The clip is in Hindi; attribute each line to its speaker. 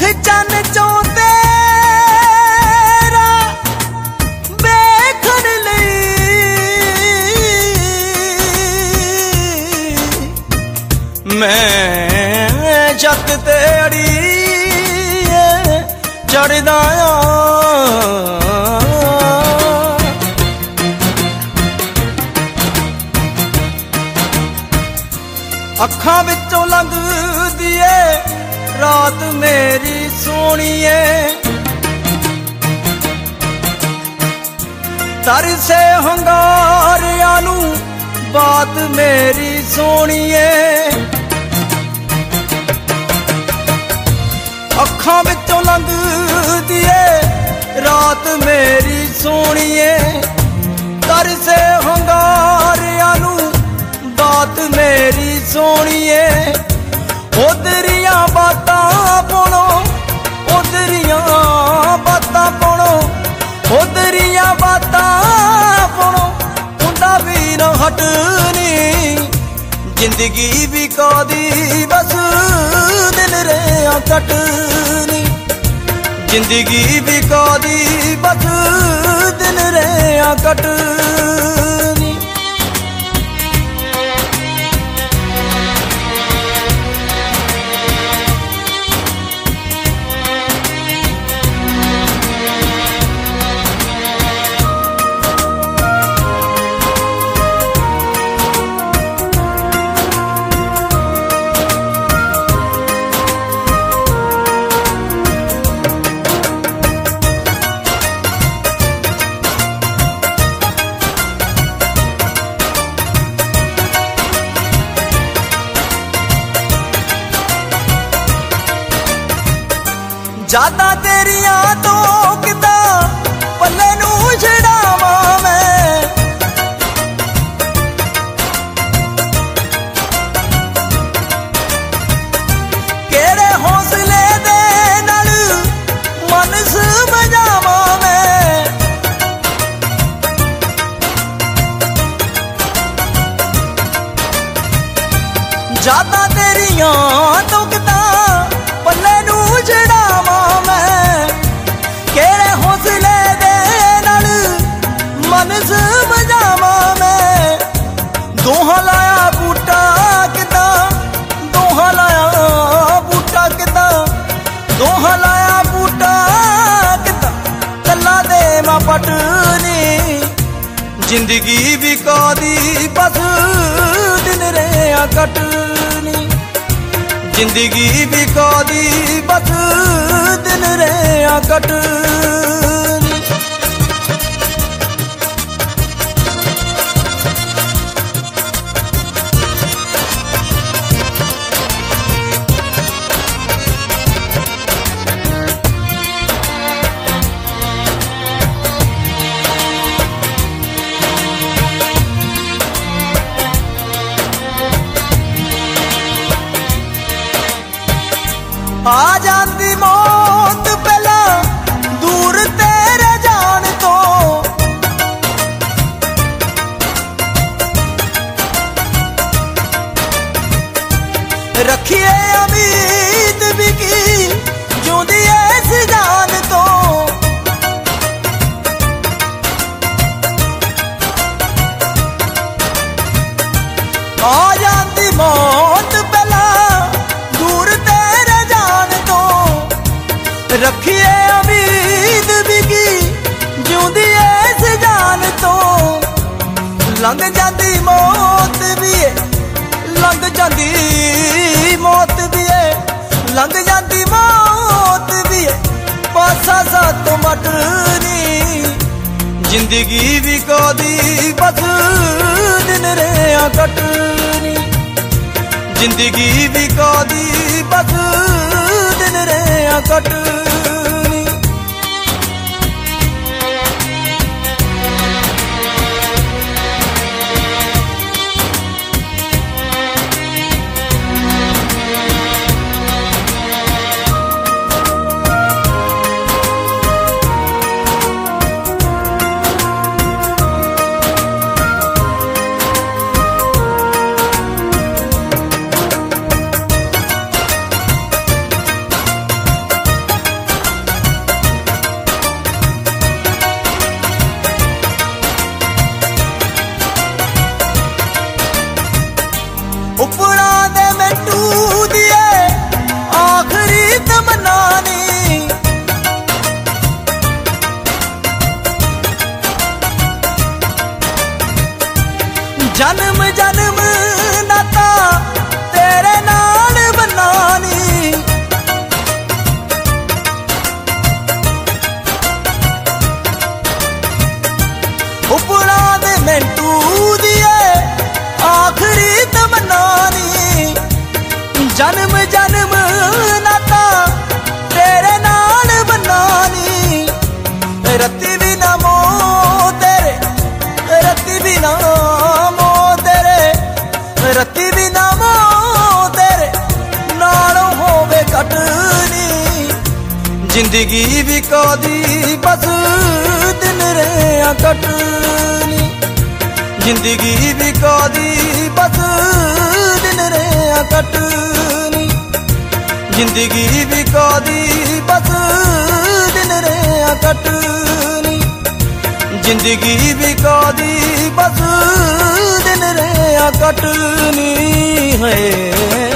Speaker 1: चन चो तेरा देखण लई मैं छत ते अड़ीए चढ़दा अखां विचों लंघदी ए रात मेरी सोहणीए तरसे हंगारियां नू बात मेरी सोहणीए अखां विचों लंघदी ए रात मेरी सोहणीए तरसे हंगारियां नू बात मेरी सोहणीए उधरियां बातां पुणो उधरियां बातां पुणो उधरियां बातां पुणो उंदा भी न हटनी जिंदगी भी कादी बस दिन रेया कटनी जिंदगी भी कादी बस दिन रेया कटनी ज्यादा तेरिया तो किदा पल्ले नू छड़ावा मैं केड़े हौसले दे नाल मन समझावा मैं ज्यादा तेरिया तो किदा पल्ले नू छड़ावा केड़े हौसले दे नाल मन समझावा मैं दोहा लाया बूटा किदा दोहा लाया बूटा किदा दोहा लाया बूटा किदा कला दे मां पटनी जिंदगी भी कादी बस दिन रेया कटनी जिंदगी भी कादी बस दिन रेया कटनी आ जाती मौत पहला दूर तेरे जान तो रखिए उम्मीद भी की जूंदी इस जान तो आ जाती मौत पहला दूर रखिए उम्मीद भी की जूंदी इस जान तो लंघ जाती मौत भी है लंघ जाती मौत भी है लंघ जाती मौत भी है पासा सा तो मटनी जिंदगी भी कादी बस दिन रेया कटनी जिंदगी भी कादी बस दिन रेया कटनी जन्म जन्म नाता तेरे नाल बनानी, रत्ती भी ना मो तेरे, रत्ती भी ना मो तेरे, रत्ती भी ना मो तेरे नालों होवे कटनी। जिंदगी भी कदी बस दिन रेया कटनी, जिंदगी भी कदी बस दिन रेया कटनी, जिंदगी भी कदी बस दिन रेया कटनी, जिंदगी भी कदी बस दिन रेया कटनी है।